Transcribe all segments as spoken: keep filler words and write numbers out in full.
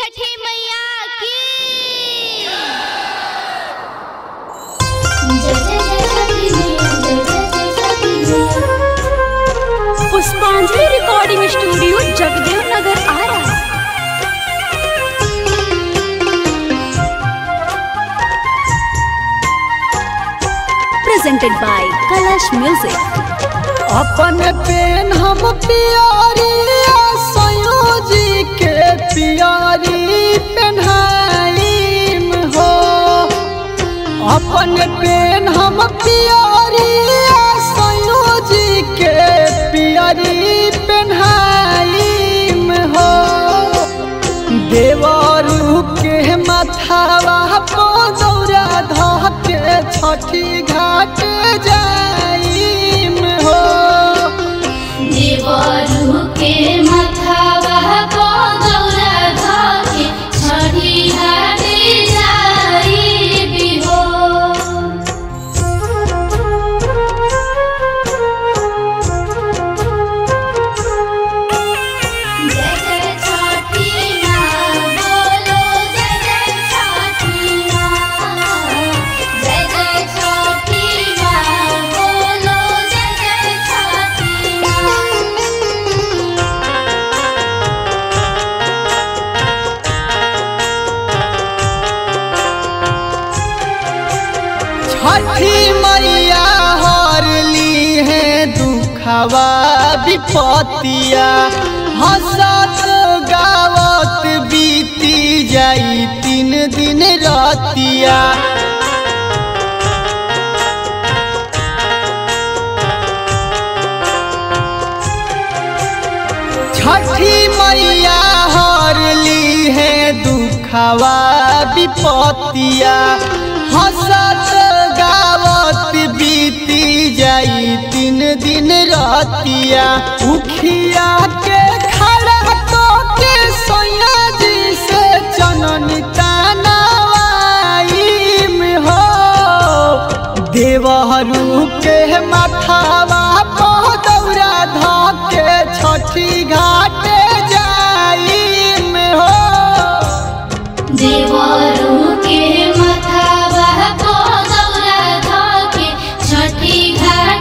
छठी मैया की पुष्पांजलि रिकॉर्डिंग स्टूडियो जगदेव नगर आ रहा है। Presented by Kalash music. अपन पेन हम प्यारी सयोजी के प्यारी पेन्हाइम हो। अपन पेन हम प्यारी सयोजी के प्यारी पेन्हाइम हो। देवरू के माथावा पौरा धके छठी घाट जाइम हो। देवरू के माथावा पौरा धके छठी घाट जाइबी हो। जय जय छठी माँ बोलो, जय जय छठी माँ। जय जय छठी माँ बोलो, जय जय छठी माँ। छठी मैया हरली है दुखवा विपतिया। हंसत गावत बीती जाई तीन दिन रातिया। छठी मैया हरली है दुखवा विपतिया। हंसत गावत बीती जाई तीन दिन रातिया। उखिया के खड़ा तो के सोया जी से चनन तनवाइम हो। देवहरू के माथावा पौरा धके छठी घाट जाइम हो। देवरू के माथावा पौरा धके छठी घाट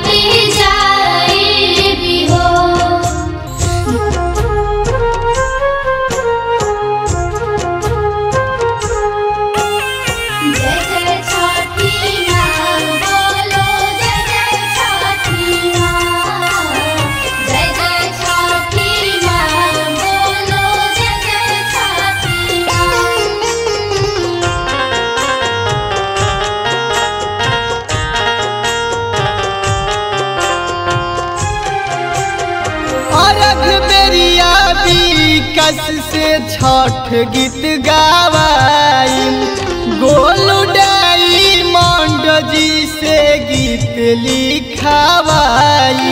जाइबी हो। जय जय छठी माँ बोलो, जय जय छठी माँ। जय जय छठी माँ बोलो, जय जय छठी माँ। अर्घ बेरिया विकस से छठ गीत गावाई। गोलू डायमंड जी से गीत लिखवाई।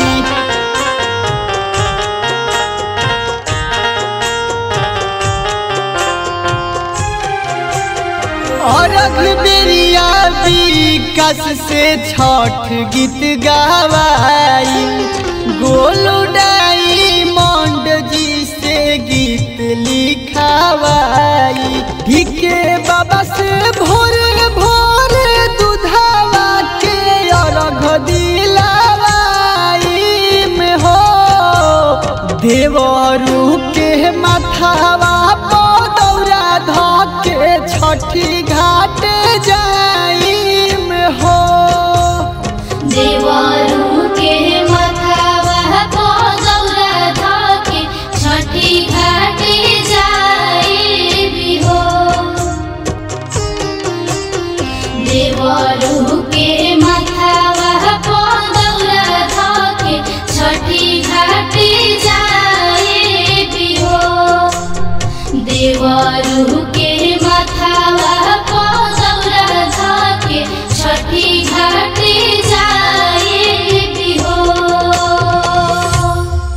अर्घ बेरिया विकस से छठ गीत गावाई। गोलू डायमंड जी से गीत लिखवाई। ढीके बाबा से भोर भोर दूधवा के अर्घ दिलावाई में हो। देवरू के माथावा पौरा धके छठी घाट जाइम हो। देवरू के माथावा पौरा धके छठी घाट जाइबी हो। देवरू के माथावा पौरा धके छठी घाट जाइबी हो। देवरू के माथावा पौरा धके छठी घाट